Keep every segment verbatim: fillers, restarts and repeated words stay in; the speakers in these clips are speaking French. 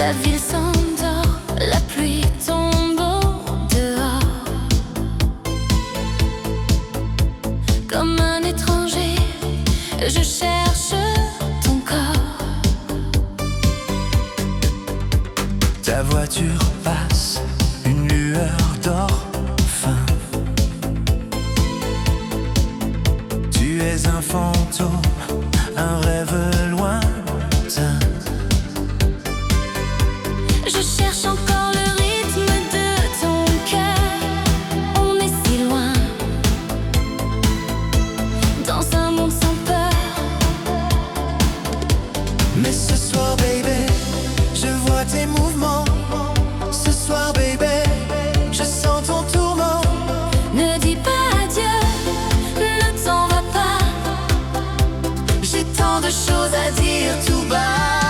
La ville s'endort, la pluie tombe au dehors. Comme un étranger, je cherche ton corps. Ta voiture passe, une lueur d'or fin. Tu es un fantôme, un rêve lointain. Je cherche encore le rythme de ton cœur. On est si loin, dans un monde sans peur. Mais ce soir, baby, je vois tes mouvements. Ce soir, baby, je sens ton tourment. Ne dis pas adieu, ne t'en va pas. J'ai tant de choses à dire tout bas.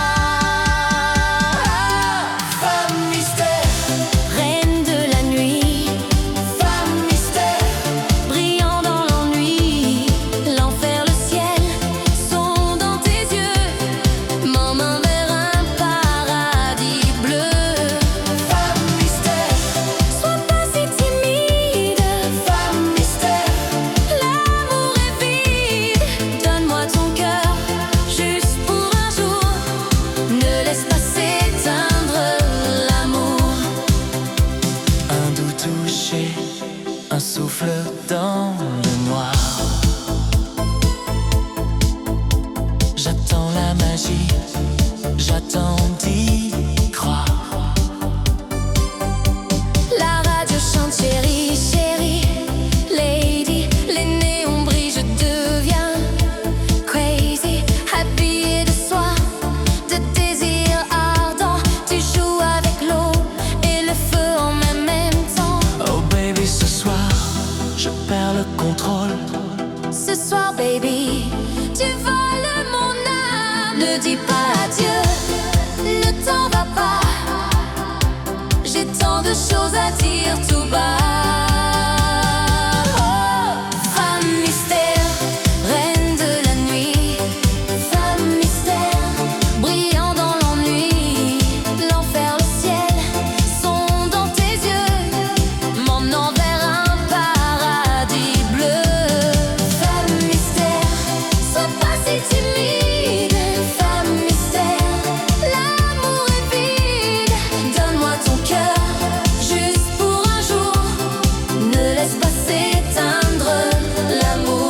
Un souffle dans le noir. J'attends la magie, j'attends d'y croire. La radio chante chérie, chérie, lady. Les néons brillent, je deviens crazy. Habillée de soie, de désir ardent. Tu joues avec l'eau et le feu en même temps. Oh baby, ce soir je perds le contrôle. Ce soir, baby, tu voles mon âme. Ne dis pas adieu, ne t'en va pas. J'ai tant de choses à dire tout bas. Oh, femme mystère, reine de la nuit. Femme mystère, brillant dans l'ennui. L'enfer, le ciel sont dans tes yeux, m'emmenant vers un paradis bleu. Femme mystère, sois pas si timide. Femme mystère, l'amour est vide. Donne-moi ton cœur, juste pour un jour. Ne laisse pas s'éteindre l'amour.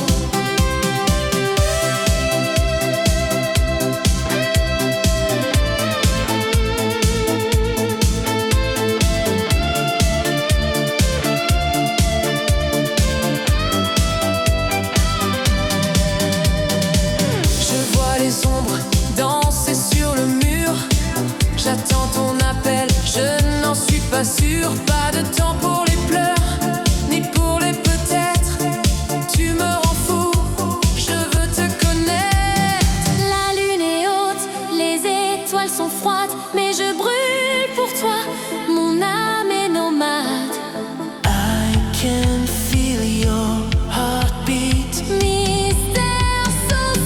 Je vois les ombres danser sur le mur. J'attends ton appel, je n'en suis pas sûre. Pas de temps pour les pleurs, ni pour les peut-être. Tu me rends fou, je veux te connaître. La lune est haute, les étoiles sont froides, mais je brûle pour toi, mon âme est nomade. I can feel your heartbeat. Mystère so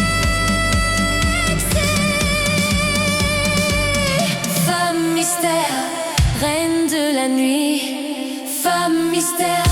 sexy. Femme mystère, reine de la nuit. Femme mystère,